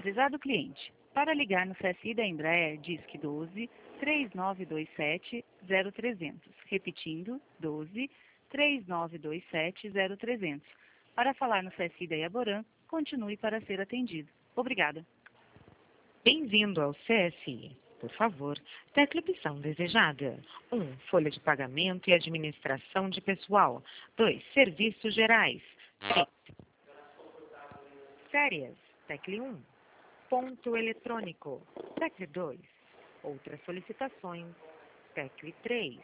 Prezado cliente, para ligar no CSI da Embraer, disque 12 3927 0300. Repetindo, 12 3927 0300. Para falar no CSI da Iaborã, continue para ser atendido. Obrigada. Bem-vindo ao CSI. Por favor, tecle a opção desejada. 1. Folha de pagamento e administração de pessoal. 2. Serviços gerais. 3. Férias. Tecle 1. Ponto eletrônico. Tecle 2. Outras solicitações. Tecle 3.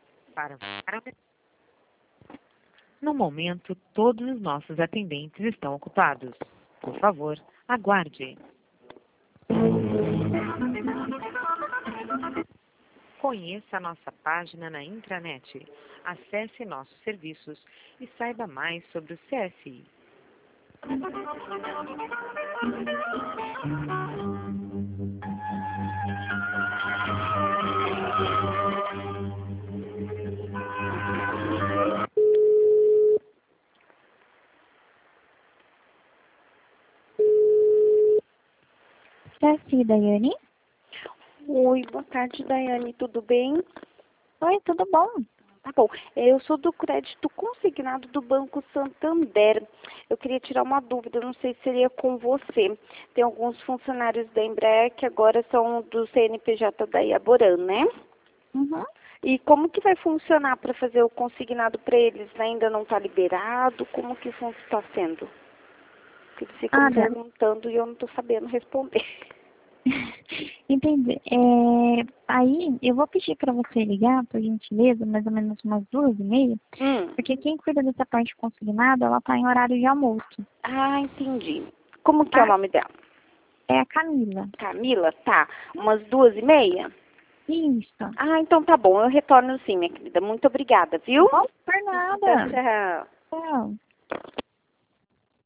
No momento, todos os nossos atendentes estão ocupados. Por favor, aguarde. Conheça a nossa página na intranet. Acesse nossos serviços e saiba mais sobre o CSI. CSI, Daiane? Oi, boa tarde, Daiane, tudo bem? Oi, tudo bom? Tá bom, eu sou do crédito consignado do Banco Santander. Eu queria tirar uma dúvida, não sei se seria com você. Tem alguns funcionários da Embraer que agora são do CNPJ da Iaborã, né? Uhum. E como que vai funcionar para fazer o consignado para eles? Ainda não está liberado? Como que está sendo? Porque eles ficam me perguntando e eu não estou sabendo responder. Entendi. Aí, eu vou pedir para você ligar, por gentileza, mais ou menos umas 2h30, porque quem cuida dessa parte consignada, ela está em horário de almoço. Ah, entendi. Como que é o nome dela? É a Camila. Camila? Tá. Umas 2h30? Isso. Ah, então tá bom. Eu retorno sim, minha querida. Muito obrigada, viu? Não, por nada. Tchau. Tchau.